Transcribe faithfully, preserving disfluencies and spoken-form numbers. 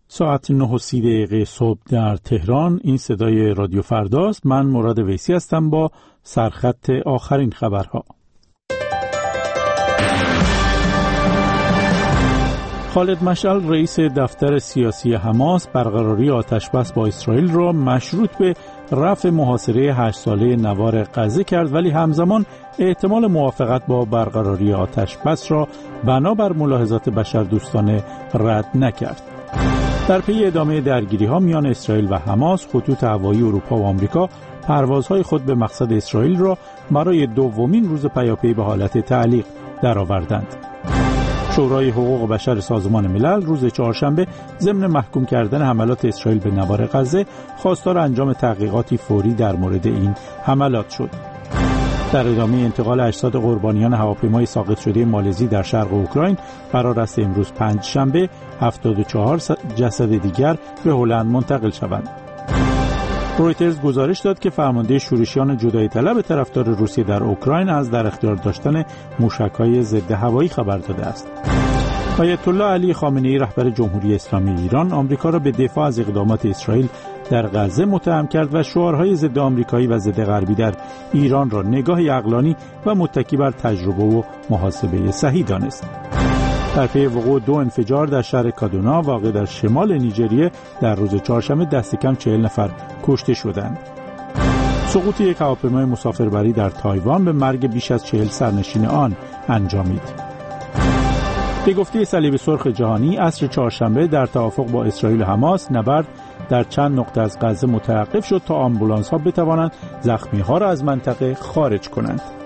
ساعت نه و سی دقیقه صبح در تهران. این صدای رادیو فرداست. من مراد ویسی هستم با سرخط آخرین خبرها. خالد مشعل رئیس دفتر سیاسی حماس برقراری آتشبس با اسرائیل را مشروط به رفع محاصره هشت ساله نوار غزه کرد، ولی همزمان احتمال موافقت با برقراری آتشبس را بنابر ملاحظات بشردوستانه رد نکرد. در پی ادامه درگیری‌ها میان اسرائیل و حماس، خطوط هوایی اروپا و آمریکا پروازهای خود به مقصد اسرائیل را برای دومین روز پیاپی به حالت تعلیق درآوردند. شورای حقوق بشر سازمان ملل روز چهارشنبه ضمن محکوم کردن حملات اسرائیل به نوار غزه خواستار انجام تحقیقاتی فوری در مورد این حملات شد. در ادامه انتقال اجساد قربانیان هواپیمای ساقط شده مالزی در شرق اوکراین قرار است امروز پنجشنبه هفتاد و چهار جسد دیگر به هلند منتقل شوند. رویترز گزارش داد که فرمانده شورشیان جدایی طلب طرفدار روسیه در اوکراین از در اختیار داشتن موشک‌های ضد هوایی خبر داده است. آیت الله علی خامنه‌ای رهبر جمهوری اسلامی ایران آمریکا را به دفاع از اقدامات اسرائیل در غزه متهم کرد و شعارهای ضد آمریکایی و ضد غربی در ایران را نگاهی عقلانی و متکی بر تجربه و محاسبه صحیح دانست. در پی وقوع دو انفجار در شهر کادونا واقع در شمال نیجریه در روز چهارشنبه دست کم چهل نفر کشته شدند. سقوط یک هواپیمای مسافربری در تایوان به مرگ بیش از چهل سرنشین آن انجامید. به گفته صلیب سرخ جهانی، عصر چهارشنبه در توافق با اسرائیل و حماس نبرد در چند نقطه از غزه متوقف شد تا آمبولانس‌ها بتوانند زخمی‌ها را از منطقه خارج کنند.